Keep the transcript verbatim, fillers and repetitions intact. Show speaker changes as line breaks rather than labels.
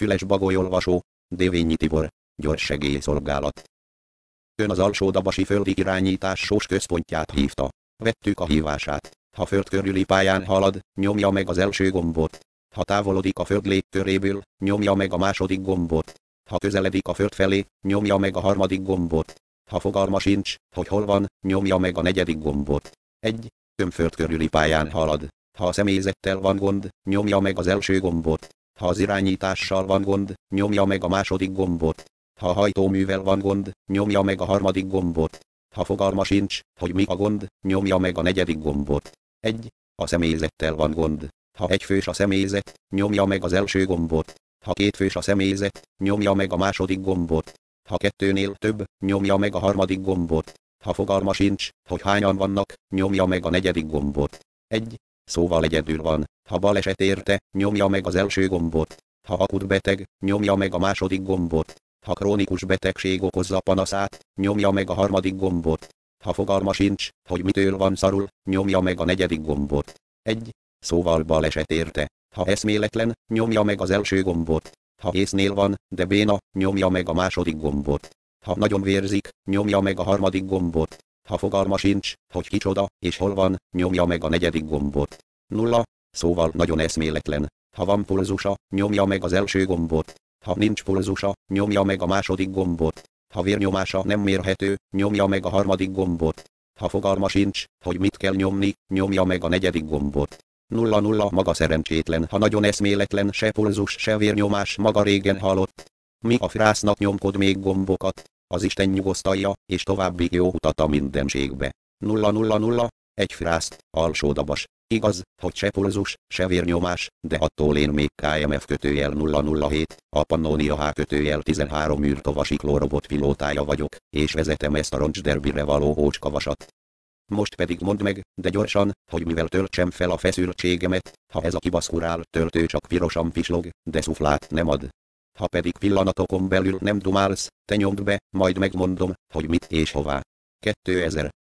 Füles Bagolyolvasó, Dévényi Tibor, gyors segélyszolgálat. Ön az Alsódabasi földi irányítás sós központját hívta. Vettük a hívását. Ha föld körüli pályán halad, nyomja meg az első gombot. Ha távolodik a föld légköréből, nyomja meg a második gombot. Ha közeledik a föld felé, nyomja meg a harmadik gombot. Ha fogalma sincs, hogy hol van, nyomja meg a negyedik gombot. egy. Ön föld körüli pályán halad. Ha a személyzettel van gond, nyomja meg az első gombot. Ha az irányítással van gond, nyomja meg a második gombot. Ha a hajtóművel van gond, nyomja meg a harmadik gombot. Ha fogalma sincs, hogy mi a gond, nyomja meg a negyedik gombot. egy. A személyzettel van gond. Ha egyfős a személyzet, nyomja meg az első gombot. Ha kétfős a személyzet, nyomja meg a második gombot. Ha kettőnél több, nyomja meg a harmadik gombot. Ha fogalma sincs, hogy hányan vannak, nyomja meg a negyedik gombot. egy. Szóval egyedül van. Ha baleset érte, nyomja meg az első gombot. Ha akut beteg, nyomja meg a második gombot. Ha krónikus betegség okozza panaszát, nyomja meg a harmadik gombot. Ha fogalma sincs, hogy mitől van szarul, nyomja meg a negyedik gombot. egy. Szóval baleset érte. Ha eszméletlen, nyomja meg az első gombot. Ha észnél van, de béna, nyomja meg a második gombot. Ha nagyon vérzik, nyomja meg a harmadik gombot. Ha fogalma sincs, hogy kicsoda, és hol van, nyomja meg a negyedik gombot. nulla. Szóval nagyon eszméletlen. Ha van pulzusa, nyomja meg az első gombot. Ha nincs pulzusa, nyomja meg a második gombot. Ha vérnyomása nem mérhető, nyomja meg a harmadik gombot. Ha fogalma sincs, hogy mit kell nyomni, nyomja meg a negyedik gombot. nulla nulla Maga szerencsétlen, ha nagyon eszméletlen, se pulzus, se vérnyomás, maga régen halott. Mi a frásznak nyomkod még gombokat? Az Isten nyugosztalja, és további jó utat a mindenségbe. nulla nulla nulla Egy frászt, Alsódabas. Igaz, hogy se pulzus, se vérnyomás, de attól én még ká em ef kötőjel nulla nulla hét, a Pannonia H kötőjel tizenhárom űrtovasikló robot pilótája vagyok, és vezetem ezt a roncsderbire való ócskavasat. Most pedig mondd meg, de gyorsan, hogy mivel töltsem fel a feszültségemet, ha ez a kibaszkurál töltő csak pirosan pislog, de szuflát nem ad. Ha pedig pillanatokon belül nem dumálsz, te nyomd be, majd megmondom, hogy mit és hová. kétezer